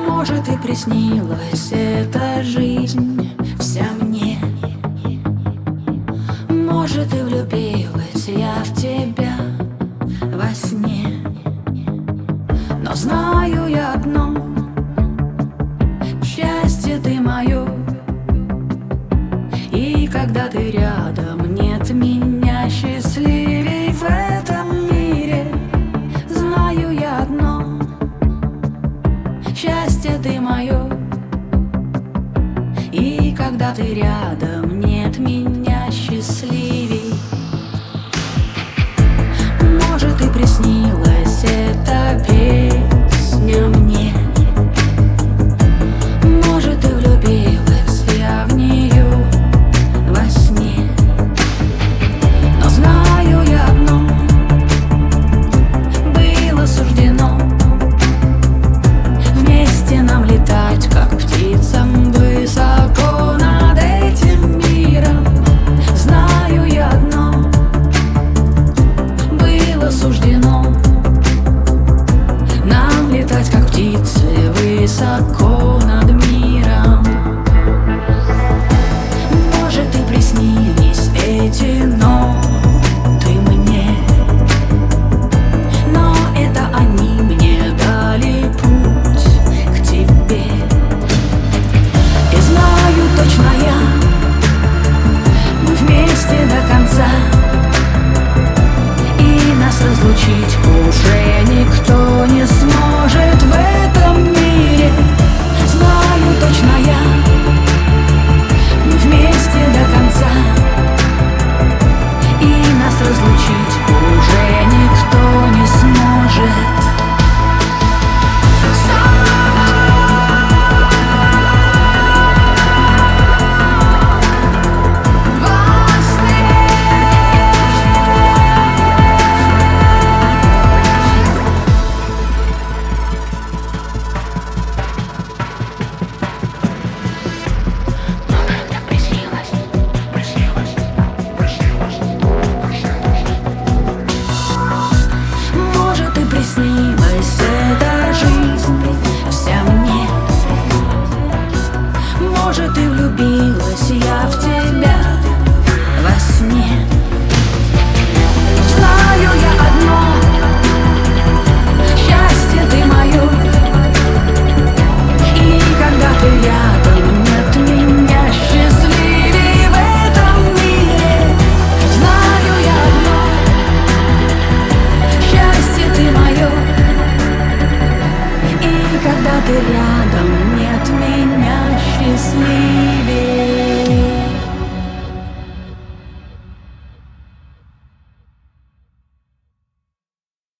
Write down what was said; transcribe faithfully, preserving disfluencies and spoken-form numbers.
Может, и приснилась эта жизнь вся мне. Может, и влюбилась я в тебя во сне. Но знаю я одно: счастье ты мое. И когда ты рядом, нет меня счастливей в этом мире. Знаю я одно: счастье ты мое. И когда ты рядом, нет меня счастливей. Может, и приснилась эта песня мне. Может, и влюбилась я в нее во сне. Но знаю я одно: было суждено вместе нам летать, как птицам, высоко над этим миром. Знаю я одно: было суждено нам летать, как птицы, высоко над миром. Может, и приснились эти ноты мне, но это они мне дали путь к тебе. И знаю точно я, мы вместе до конца, и нас разлучить уже никто не сможет в этом мире. Знаю точно я, мы вместе до конца, и нас разлучить уже никто не сможет. Приснилась эта жизнь вся мне. Может, и влюбилась я в тебя во сне. Знаю я одно: счастье ты мое. И когда ты рядом, нет меня счастливей в этом мире. Знаю я одно: счастье ты мое. И когда ты рядом, нет меня счастливей.